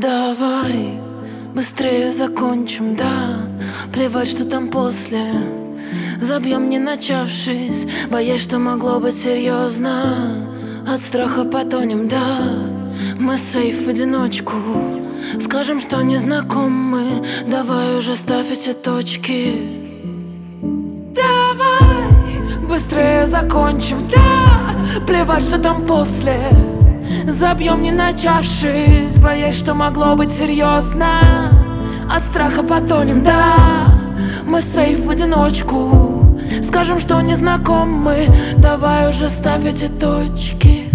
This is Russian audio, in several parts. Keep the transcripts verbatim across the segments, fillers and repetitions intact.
Давай быстрее закончим, да. Плевать, что там после. Забьем, не начавшись, боясь, что могло быть серьезно. От страха потонем, да. Мы сейф в одиночку. Скажем, что не знакомы. Давай уже ставь эти точки. Давай быстрее закончим, да. Плевать, что там после. Забьем, не начавшись, боясь, что могло быть серьезно. От страха потонем, да. Мы сейф в одиночку. Скажем, что не знакомы. Давай уже ставь эти точки.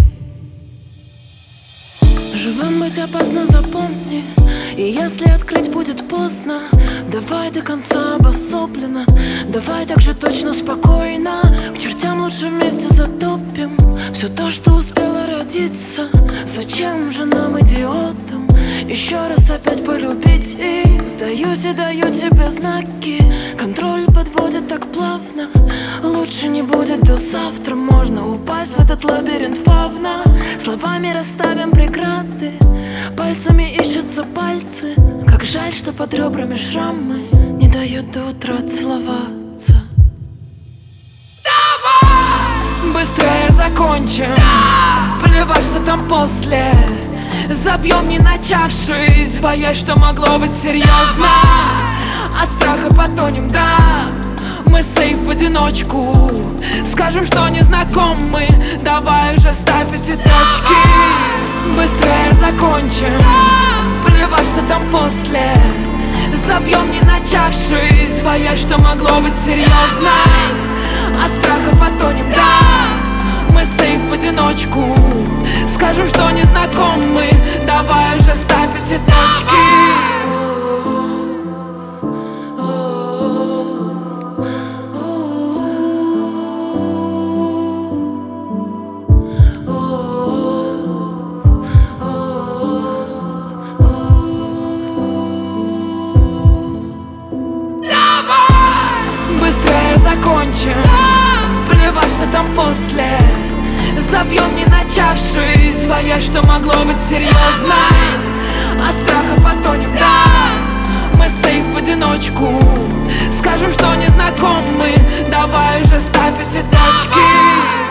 Живым быть опасно, запомни. И если открыть будет поздно, давай до конца обособленно. Давай так же точно, спокойно. К чертям лучше вместе затопим все то, что успело родиться. Зачем же нам, идиотам, еще раз опять полюбить их? Сдаюсь и даю тебе знаки. Контроль подводит так плавно. Лучше не будет до завтра. Можно упасть в этот лабиринт фавна. Словами расставим преграды. Пальцами ищутся пальцы. Как жаль, что под ребрами шрамы не дают до утра целоваться. Давай быстрее закончим, да. Плевать, что там после. Забьем, не начавшись, боясь, что могло быть серьезно. Давай. От страха потонем, да. Мы сейф в одиночку. Скажем, что не знакомы. Давай уже ставь эти точки. Быстрее закончим, плевать, что там после. Забьем, не начавшись, боясь, что могло быть серьезно. От страха потонем, да. Мы сейф в одиночку. Скажем, что не знакомы. Давай уже ставь эти точки. Закончим, да. Плевать, что там после. Забьем, не начавшись, боясь, что могло быть серьезно. От страха потонем, да. Мы сейф в одиночку. Скажем, что не знакомы. Давай уже ставь эти точки.